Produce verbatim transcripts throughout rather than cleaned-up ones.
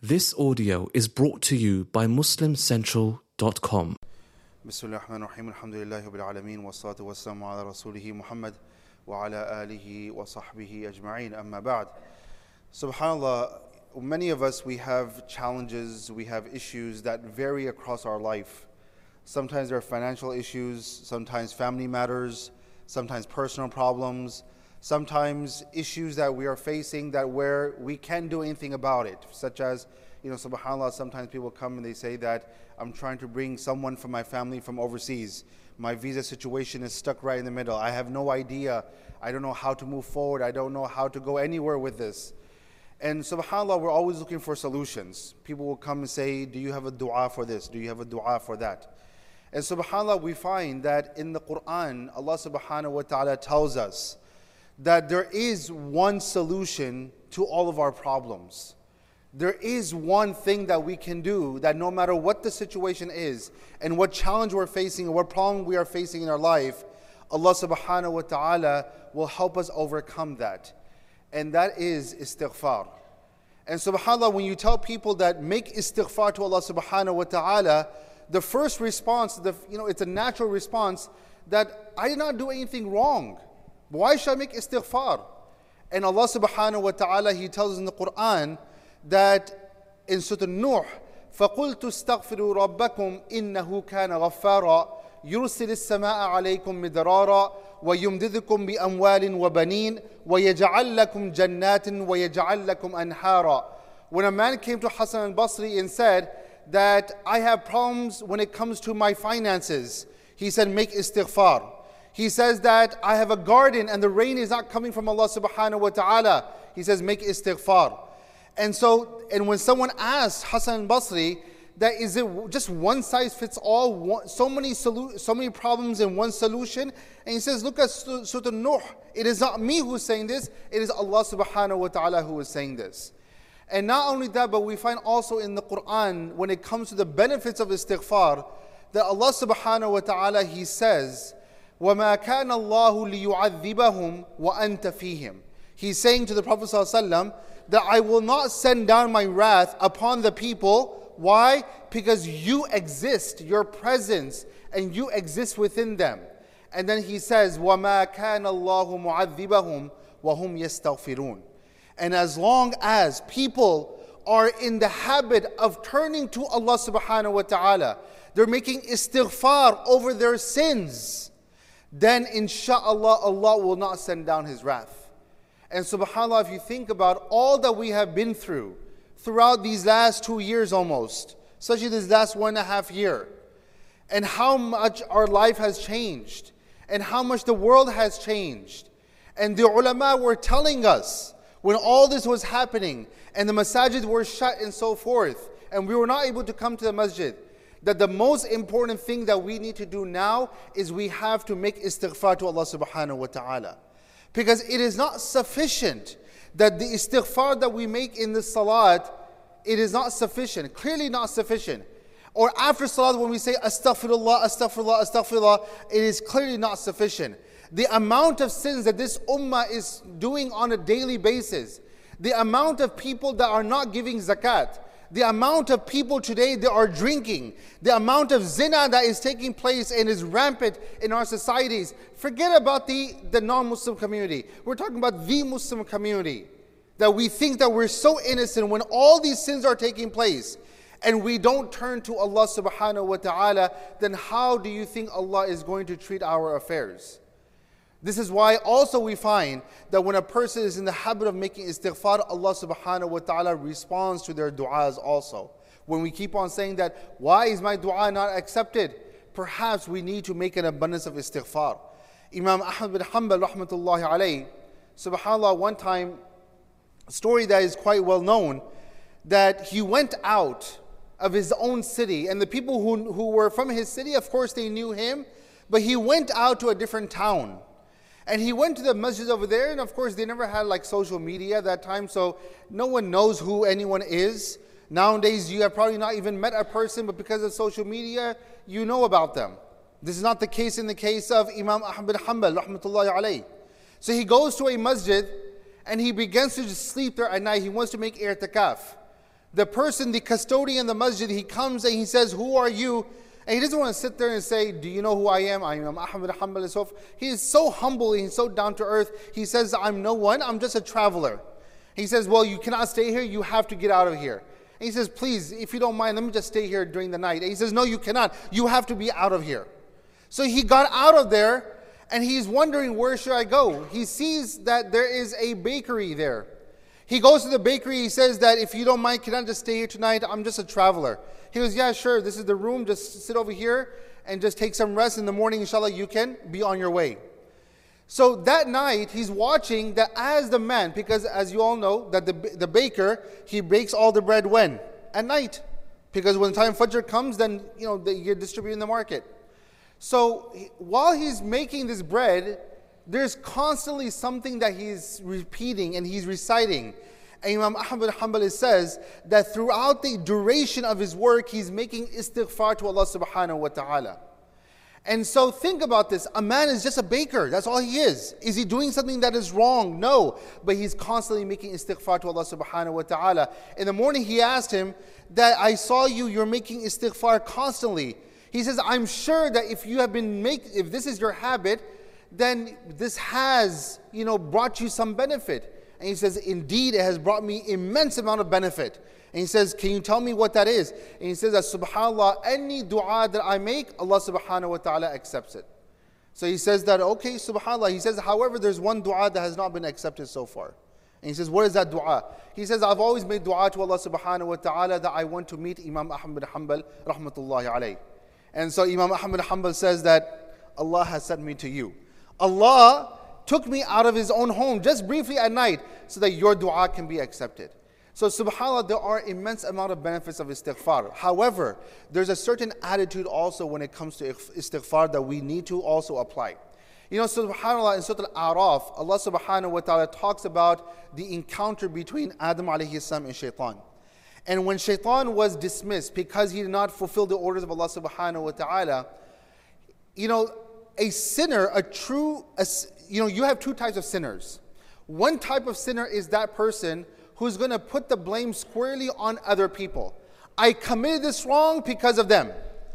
This audio is brought to you by muslim central dot com. Bismillahirrahmanirrahim. Alhamdulillahi rabbil alameen. Wassalatu wassalamu ala rasulihi Muhammad wa ala alihi wa sahbihi ajma'in. Amma ba'd. Subhanallah, many of us, we have challenges, we have issues that vary across our life. Sometimes there are financial issues, sometimes family matters, sometimes personal problems, sometimes issues that we are facing that where we can't do anything about it, such as, you know, subhanAllah, sometimes people come and they say that I'm trying to bring someone from my family from overseas. My visa situation is stuck right in the middle. I have no idea. I don't know how to move forward. I don't know how to go anywhere with this. And subhanAllah, we're always looking for solutions. People will come and say, do you have a dua for this? Do you have a dua for that? And subhanAllah, we find that in the Quran, Allah subhanahu wa ta'ala tells us that there is one solution to all of our problems. There is one thing that we can do that no matter what the situation is and what challenge we're facing and what problem we are facing in our life, Allah subhanahu wa ta'ala will help us overcome that. And that is istighfar. And subhanAllah, when you tell people that make istighfar to Allah subhanahu wa ta'ala, the first response, the, you know, it's a natural response that I did not do anything wrong. Why should I make istighfar? And Allah subhanahu wa ta'ala, He tells us in the Quran that in Surah Nuh, فَقُلْتُ اسْتَغْفِرُوا رَبَّكُمْ إِنَّهُ كَانَ غَفَّارًا يُرْسِلِ السَّمَاءَ عَلَيْكُمْ مِدْرَارًا وَيُمْدِدْكُمْ بِأَمْوَالٍ وَبَنِينَ وَيَجْعَلْ لَكُمْ جَنَّاتٍ وَيَجْعَلْ لَكُمْ أَنْهَارًا. When a man came to Hassan al-Basri and said that I have problems when it comes to my finances, he said, make istighfar. He says that I have a garden and the rain is not coming from Allah subhanahu wa ta'ala. He says, make istighfar. And so, and when someone asks Hassan al-Basri, that is it just one size fits all, one, so many solu- so many problems in one solution? And he says, look at Surah Nuh. It is not me who is saying this, it is Allah subhanahu wa ta'ala who is saying this. And not only that, but we find also in the Quran, when it comes to the benefits of istighfar, that Allah subhanahu wa ta'ala, He says, وَمَا كَانَ اللَّهُ لِيُعَذِّبَهُمْ وَأَنْتَ فِيهِمْ. He's saying to the Prophet ﷺ that I will not send down my wrath upon the people. Why? Because you exist, your presence, and you exist within them. And then He says, وَمَا كَانَ اللَّهُ مُعَذِّبَهُمْ وَهُمْ يَسْتَغْفِرُونَ. And as long as people are in the habit of turning to Allah subhanahu wa ta'ala, they're making istighfar over their sins, then insha'Allah, Allah will not send down His wrath. And subhanAllah, if you think about all that we have been through throughout these last two years almost, especially this last one and a half year, and how much our life has changed, and how much the world has changed. And the ulama were telling us, when all this was happening, and the masajid were shut and so forth, and we were not able to come to the masjid, that the most important thing that we need to do now is we have to make istighfar to Allah subhanahu wa ta'ala. Because it is not sufficient that the istighfar that we make in the salat, it is not sufficient, clearly not sufficient. Or after salat when we say astaghfirullah, astaghfirullah, astaghfirullah, it is clearly not sufficient. The amount of sins that this ummah is doing on a daily basis, the amount of people that are not giving zakat, the amount of people today that are drinking, the amount of zina that is taking place and is rampant in our societies. Forget about the, the non-Muslim community. We're talking about the Muslim community. That we think that we're so innocent when all these sins are taking place and we don't turn to Allah subhanahu wa ta'ala, then how do you think Allah is going to treat our affairs? This is why also we find that when a person is in the habit of making istighfar, Allah subhanahu wa ta'ala responds to their du'as also. When we keep on saying that, why is my dua not accepted? Perhaps we need to make an abundance of istighfar. Imam Ahmad bin Hanbal rahmatullahi alayhi, subhanAllah, one time, a story that is quite well known, that he went out of his own city, and the people who, who were from his city, of course they knew him, but he went out to a different town. And he went to the masjid over there, and of course they never had like social media at that time, so no one knows who anyone is. Nowadays you have probably not even met a person, but because of social media, you know about them. This is not the case in the case of Imam Ahmad bin Hanbal rahmatullahi alayhi. So he goes to a masjid and he begins to just sleep there at night. He wants to make i'tikaf. The person, the custodian in the masjid, he comes and he says, who are you? And he doesn't want to sit there and say, do you know who I am? I am Ahmad Hanbal and so forth. He is so humble, he's so down to earth. He says, I'm no one, I'm just a traveler. He says, well, you cannot stay here, you have to get out of here. And he says, please, if you don't mind, let me just stay here during the night. And he says, no, you cannot, you have to be out of here. So he got out of there and he's wondering, where should I go? He sees that there is a bakery there. He goes to the bakery, he says that if you don't mind, can I just stay here tonight? I'm just a traveler. He goes, yeah, sure, this is the room, just sit over here and just take some rest. In the morning, inshallah, you can be on your way. So that night, he's watching that as the man, because as you all know, that the, the baker, he bakes all the bread when? At night. Because when the time Fajr comes, then, you know, they get distributed in the market. So while he's making this bread, there's constantly something that he's repeating and he's reciting. And Imam Ahmad Hanbali says that throughout the duration of his work, he's making istighfar to Allah subhanahu wa ta'ala. And so think about this. A man is just a baker. That's all he is. Is he doing something that is wrong? No. But he's constantly making istighfar to Allah subhanahu wa ta'ala. In the morning, he asked him that I saw you, you're making istighfar constantly. He says, I'm sure that if you have been make, if this is your habit, then this has, you know, brought you some benefit. And he says, indeed, it has brought me immense amount of benefit. And he says, can you tell me what that is? And he says that, subhanAllah, any dua that I make, Allah subhanahu wa ta'ala accepts it. So he says that, okay, subhanAllah. He says, however, there's one dua that has not been accepted so far. And he says, what is that dua? He says, I've always made dua to Allah subhanahu wa ta'ala that I want to meet Imam Ahmad Hanbal, rahmatullahi alayh. And so Imam Ahmad Hanbal says that Allah has sent me to you. Allah took me out of His own home just briefly at night so that your dua can be accepted. So subhanAllah, there are immense amount of benefits of istighfar. However, there's a certain attitude also when it comes to istighfar that we need to also apply. You know, subhanAllah, in Surah Al-A'raf, Allah subhanahu wa ta'ala talks about the encounter between Adam alayhi salam and Shaitan. And when Shaitan was dismissed because he did not fulfill the orders of Allah subhanahu wa ta'ala, you know, a sinner, a true, a, you know, you have two types of sinners. One type of sinner is that person who's going to put the blame squarely on other people. I committed this wrong because of them.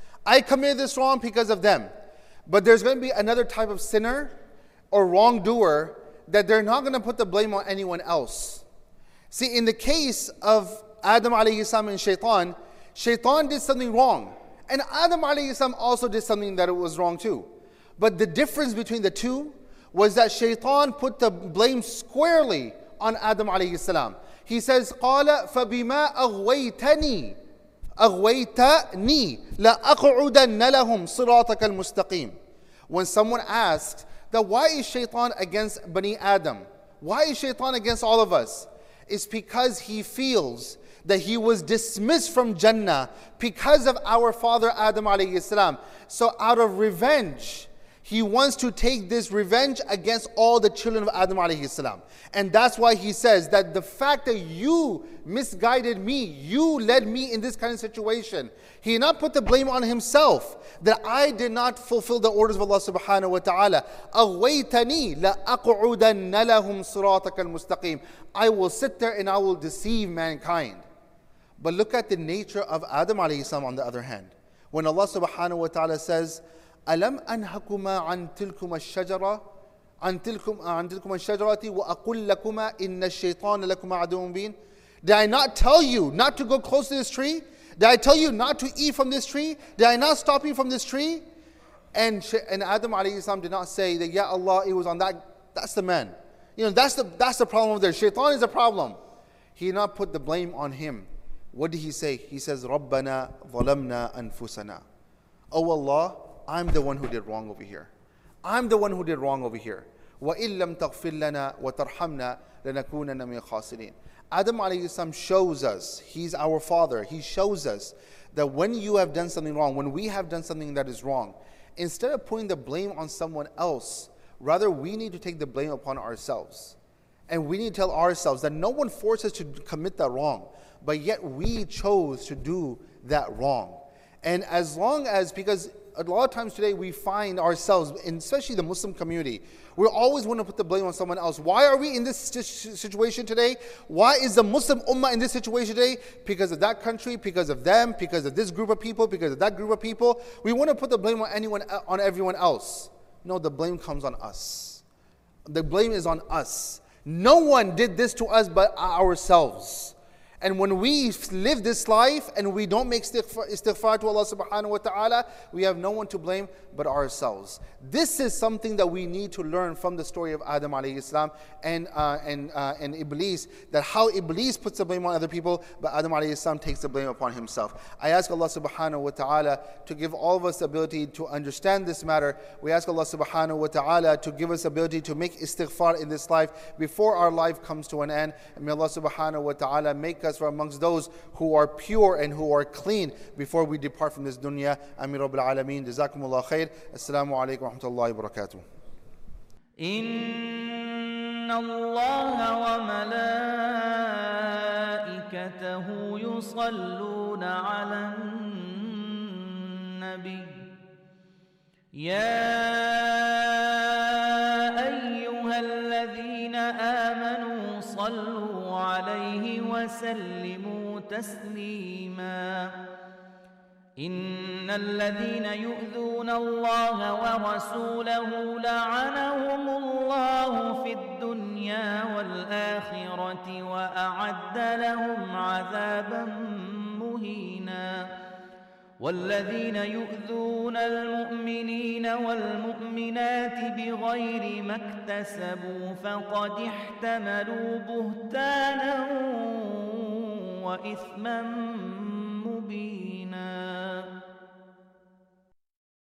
I committed this wrong because of them. But there's going to be another type of sinner or wrongdoer that they're not going to put the blame on anyone else. See, in the case of Adam alayhi salam and Shaitan, Shaitan did something wrong. And Adam alayhi salam also did something that was wrong too. But the difference between the two was that Shaitan put the blame squarely on Adam alayhi salam. He says, قَالَ فَبِمَا أَغْوَيْتَنِي أَغْوَيْتَنِي لَأَقْعُدَنَّ لَهُمْ صِرَاطَكَ الْمُسْتَقِيمِ. When someone asks that why is Shaitan against Bani Adam? Why is Shaitan against all of us? It's because he feels that he was dismissed from Jannah because of our father Adam alayhi salam. So out of revenge, he wants to take this revenge against all the children of Adam alayhi salam. And that's why he says that the fact that you misguided me, you led me in this kind of situation. He did not put the blame on himself that I did not fulfill the orders of Allah subhanahu wa ta'ala. أَغْوَيْتَنِي لَأَقْعُدَنَّ لَهُمْ صِرَاطَكَ الْمُسْتَقِيمِ. I will sit there and I will deceive mankind. But look at the nature of Adam alayhi salam on the other hand. When Allah subhanahu wa ta'ala says, أَلَمْ أَنْهَكُمَا عَنْ تِلْكُمَا الشَّجَرَةِ عَنْ تِلْكُمَا عَنْ تِلْكُمَا الشَّجَرَةِ وَأَقُلْ لَكُمَا إِنَّ الشَّيْطَانَ لَكُمَا عَدُوٌّ مُبِينٌ. Did I not tell you not to go close to this tree? Did I tell you not to eat from this tree? Did I not stop you from this tree? And, and Adam alayhi salam did not say that, Ya Allah, it was on that, that's the man. You know, that's the, that's the problem over there. Shaitan is the problem. He did not put the blame on him. What did he say? He says, رَبَّنَا ظَلَمْنَا أَنفُسَنَا. Oh Allah, I'm the one who did wrong over here. I'm the one who did wrong over here. وَإِن لَمْ تَغْفِرْ لَنَا وَتَرْحَمْنَا لَنَكُونَنَّ مِنَ الْخَاسِرِينَ. Adam alayhi salam shows us, he's our father, he shows us that when you have done something wrong, when we have done something that is wrong, instead of putting the blame on someone else, rather we need to take the blame upon ourselves. And we need to tell ourselves that no one forced us to commit that wrong, but yet we chose to do that wrong. And as long as, because a lot of times today we find ourselves, and especially the Muslim community, we always want to put the blame on someone else. Why are we in this situation today? Why is the Muslim ummah in this situation today? Because of that country, because of them, because of this group of people, because of that group of people. We want to put the blame on anyone, on everyone else. No, the blame comes on us. The blame is on us. No one did this to us but ourselves. And when we live this life and we don't make istighfar, istighfar to Allah subhanahu wa ta'ala, we have no one to blame but ourselves. This is something that we need to learn from the story of Adam alayhi salam and, uh, and, uh, and Iblis, that how Iblis puts the blame on other people, but Adam alayhi salam takes the blame upon himself. I ask Allah subhanahu wa ta'ala to give all of us the ability to understand this matter. We ask Allah subhanahu wa ta'ala to give us the ability to make istighfar in this life before our life comes to an end. And may Allah subhanahu wa ta'ala make us from amongst those who are pure and who are clean before we depart from this dunya. Ameen Rabbil Alameen. Jazakumullah khair. Assalamu alaikum wa rahmatullahi wa barakatuh. Inna Allah wa malaikatahu yusalluna ala nabi. Ya ayyuhalladhina amanu sallu عليه وسلموا تسليما إن الذين يؤذون الله ورسوله لعنهم الله في الدنيا والآخرة وأعد لهم عذابا مهينا والذين يؤذون المؤمنين والمؤمنات بغير ما اكتسبوا فقد احتملوا بهتانا وإثما